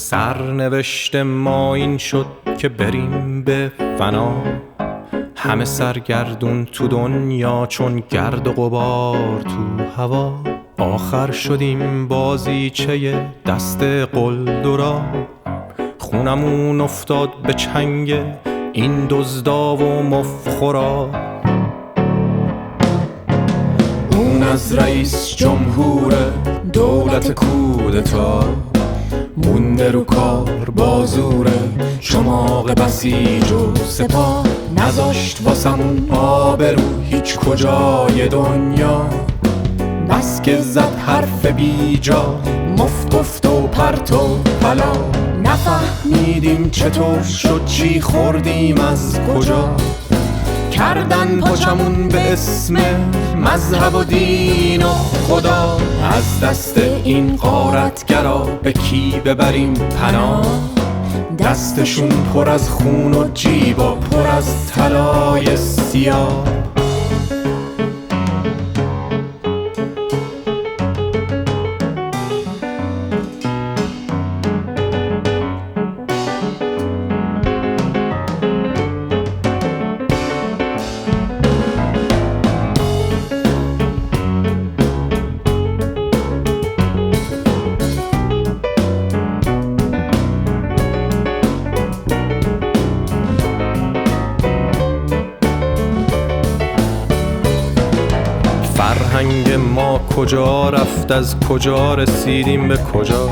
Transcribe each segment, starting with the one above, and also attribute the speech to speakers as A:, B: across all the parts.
A: سرنوشت ما این شد که بریم به فنا، همه سرگردون تو دنیا چون گرد و غبار تو هوا. آخر شدیم بازیچه دست قلدرا، خونمون افتاد به چنگ این دزدا و مفخورا. اون از رئیس جمهور دولت کودتا، مونده رو کار بازوره چماق بسیج و سپاه. نذاشت واسمون آبرو هیچ کجای دنیا، بس که زد حرف بیجا مفت گفت و پرت و پلا. نفهمیدیم چطور شد چی خوردیم از کجا، کردن پاچمون به اسم مذهب و دین و خدا. از دست این غارتگرا به کی ببریم پناه، دستشون پر از خون و جیبا پر از طلای سیاه. فرهنگ ما کجا رفت، از کجا رسیدیم به کجا؟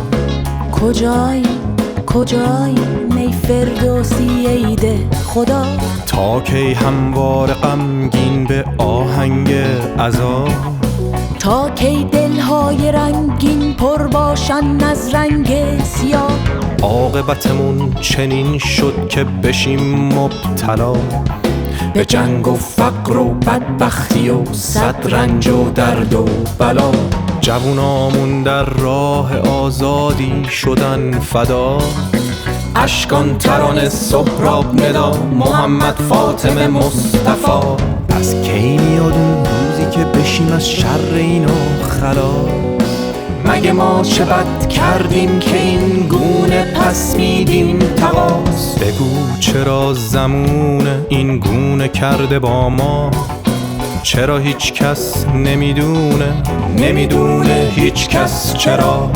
B: کجای می فردوسی ایده خدا؟
A: تا کی هموار غمگین به آهنگ عزا؟
B: تا کی دلهای رنگین پر باشن از رنگ سیاه؟
A: عاقبتمون چنین شد که بشیم مبتلا به جنگ و فقر و بدبختی و صد رنج و درد و بلا. جوونامون در راه آزادی شدن فدا، اشکان ترانه سهراب ندا محمد فاطمه مصطفی. از کی میاد اون روزی که بشیم از شر اینا خلاص؟ مگه ما چه بد کردیم که این گونه پس میدیم تقاص؟ بگو چرا زمونه این گونه کرده با ما؟ چرا هیچ کس نمیدونه هیچ کس چرا؟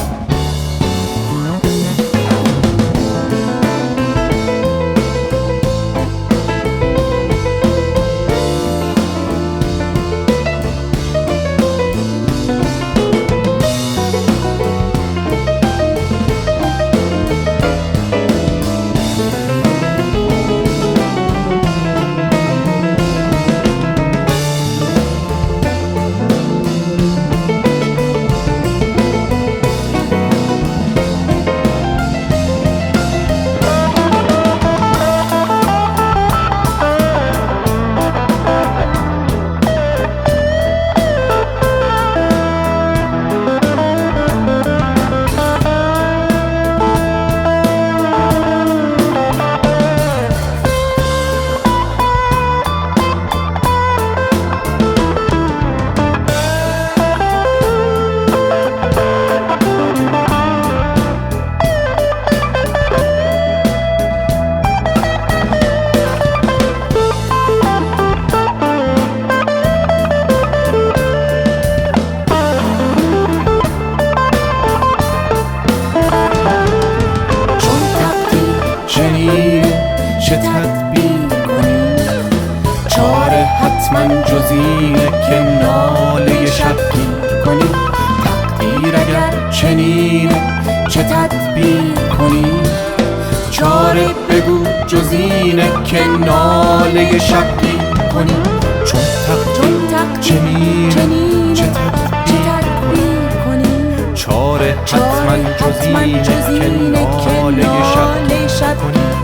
A: چه تدبیر کنیم؟ چاره حتما جز اینه که ناله شبگیر کنیم. تقدیر اگر چنینه چه تدبیر کنیم؟ چاره بگو جز اینه که ناله شبگیر کنیم. چون تقدیر چنینه چه تدبیر کنیم؟ چاره حتما جز اینه که ناله شبگیر کنیم.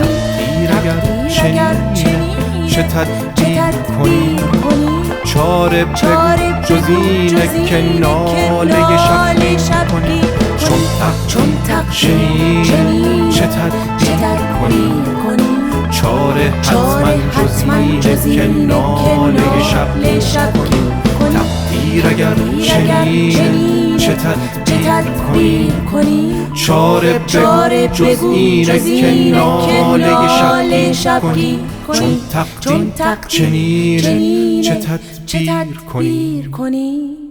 A: تقدیر اگر چنین چه تدبیر کنیم؟ چاره بگو جز اینه که ناله شب کنیم. چون چنین چه تدبیر کنیم؟ چاره حتما جز اینه که ناله شب کنیم. تقدیر اگر چنین چه تدبیر
B: تدبیر کنی؟
A: چاره بگو جز اینه که ناله شبگیر کنی. چون تقدیر چنینه چه تدبیر کنی؟